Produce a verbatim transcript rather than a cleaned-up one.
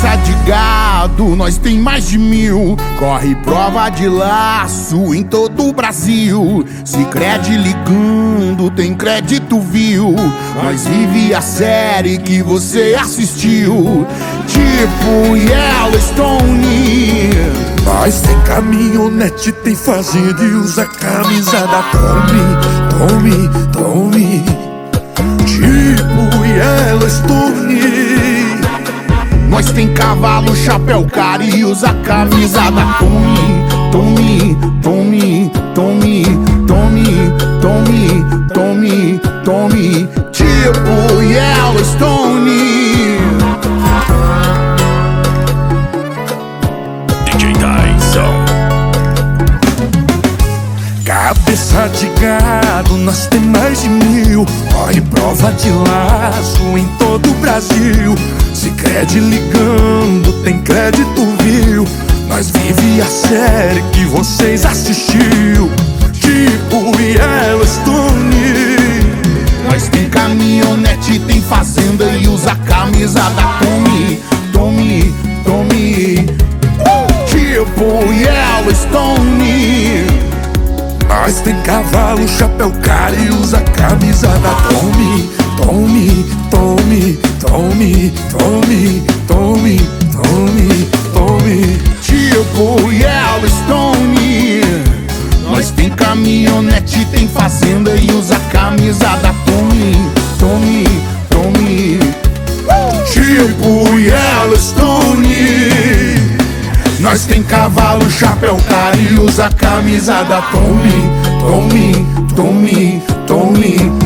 Cabeça de gado, nós tem mais de mil. Corre prova de laço em todo o Brasil. Sicredi ligando, tem crédito, viu? Nós vive a série que você assistiu, tipo Yellowstone. Nós tem caminhonete, tem fazenda e usa camisa da Tommy, Tommy, Tommy, tipo Yellowstone. Nós tem cavalo, chapéu, cara e usa camisa da Tommy, Tommy, Tommy, Tommy, Tommy, Tommy, Tommy, Tommy, tipo Yellowstone. D J Dyson. Cabeça de gado, nós tem mais de mil. Corre prova de laço em todo o Brasil. Sicredi ligando, tem crédito, viu? Nós vive a série que vocês assistiu, tipo Yellowstone. Nós tem caminhonete, tem fazenda e usa camisa da Tommy, Tommy, Tommy, tipo Yellowstone. Nós tem cavalo, chapéu, cara e usa camisa da Tommy, Tommy, Tommy, Tommy, Tommy, Tommy, Tommy, Tommy, tipo Yellowstone. Nós tem caminhonete, tem fazenda e usa camisa da Tommy, Tommy, Tommy, tipo Yellowstone. Nós tem cavalo, chapéu, cara e usa camisa da Tommy, Tommy, Tommy, Tommy,